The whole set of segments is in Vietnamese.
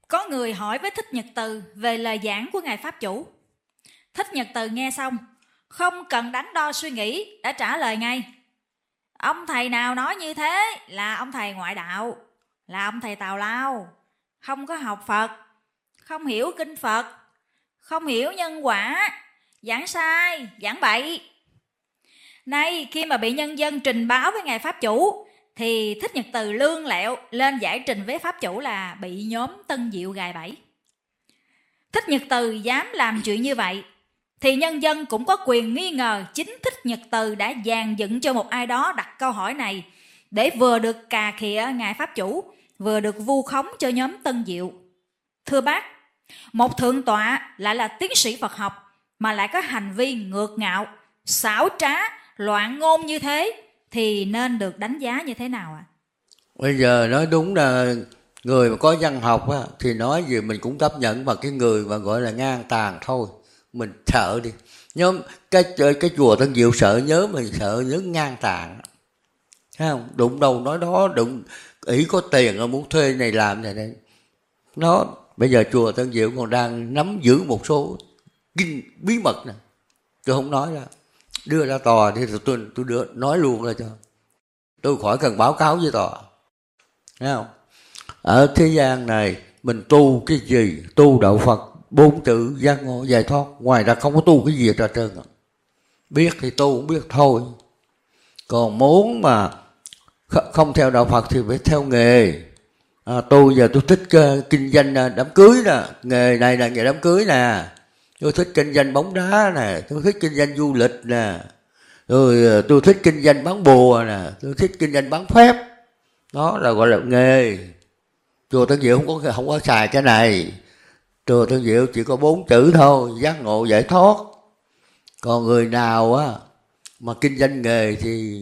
Có người hỏi với Thích Nhật Từ về lời giảng của Ngài Pháp Chủ. Thích Nhật Từ nghe xong, không cần đắn đo suy nghĩ, đã trả lời ngay: ông thầy nào nói như thế là ông thầy ngoại đạo, là ông thầy tào lao, không có học Phật, không hiểu kinh Phật, không hiểu nhân quả, giảng sai, giảng bậy. Nay khi mà bị nhân dân trình báo với Ngài Pháp Chủ, thì Thích Nhật Từ lương lẹo lên giải trình với Pháp Chủ là bị nhóm Tân Diệu gài bẫy. Thích Nhật Từ dám làm chuyện như vậy, thì nhân dân cũng có quyền nghi ngờ chính Thích Nhật Từ đã dàn dựng cho một ai đó đặt câu hỏi này để vừa được cà khịa Ngài Pháp Chủ, vừa được vu khống cho nhóm Tân Diệu. Thưa bác, một thượng tọa lại là tiến sĩ Phật học mà lại có hành vi ngược ngạo, xảo trá, loạn ngôn như thế thì nên được đánh giá như thế nào ạ? Bây giờ nói đúng là người mà có văn học á, thì nói gì mình cũng chấp nhận, mà cái người mà gọi là ngang tàn thôi mình sợ đi. Nhưng cái chùa Tân Diệu sợ nhớ, mình sợ nhớ ngang tàn, thấy không? Đụng đầu nói đó, đụng ý có tiền rồi muốn thuê này làm này đây. Nó bây giờ chùa Tân Diệu còn đang nắm giữ một số kinh bí mật nè, tôi không nói ra, đưa ra tòa thì tôi đưa nói luôn ra cho tôi khỏi cần báo cáo với tòa, thấy không? Ở thế gian này mình tu cái gì? Tu đạo Phật, 4 chữ giác ngộ giải thoát, ngoài ra không có tu cái gì ra trơn. Biết thì tu, không biết thôi. Còn muốn mà không theo đạo Phật thì phải theo nghề. Tôi giờ tôi thích kinh doanh đám cưới nè, nghề này là nghề đám cưới nè, tôi thích kinh doanh bóng đá nè, tôi thích kinh doanh du lịch nè, rồi tôi thích kinh doanh bán bùa nè, tôi thích kinh doanh bán phép. Đó là gọi là nghề. Chùa Tân Diệu không có xài cái này. Chùa Tân Diệu chỉ có 4 chữ thôi, giác ngộ giải thoát. Còn người nào á mà kinh doanh nghề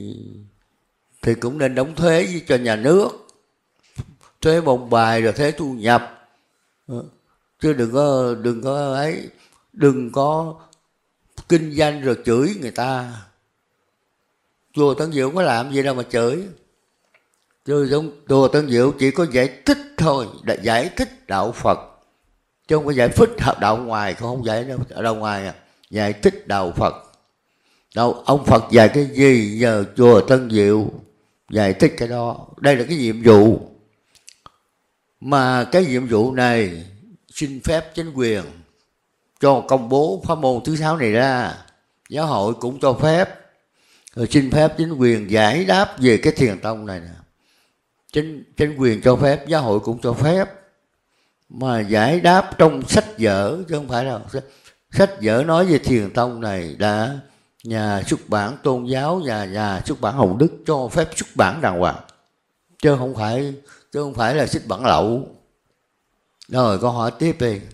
thì cũng nên đóng thuế cho nhà nước, thuế bồng bài rồi thuế thu nhập, chứ đừng có kinh doanh rồi chửi người ta. Chùa Tân Diệu không có làm gì đâu mà chửi. Chùa Tân Diệu chỉ có giải thích thôi, giải thích đạo Phật, chứ không có giải thích đạo ngoài, không giải đạo ngoài, giải thích đạo Phật. Đâu ông Phật dạy cái gì, giờ chùa Tân Diệu giải thích cái đó. Đây là cái nhiệm vụ, mà cái nhiệm vụ này xin phép chính quyền cho công bố pháp môn thứ 6 này ra. Giáo hội cũng cho phép, rồi xin phép chính quyền giải đáp về cái thiền tông này nè. Chính quyền cho phép, giáo hội cũng cho phép, mà giải đáp trong sách vở chứ không phải đâu. Sách vở nói về thiền tông này đã nhà xuất bản tôn giáo và nhà xuất bản Hồng Đức cho phép xuất bản đàng hoàng, chứ không phải là sách bản lậu. Rồi câu hỏi tiếp đi.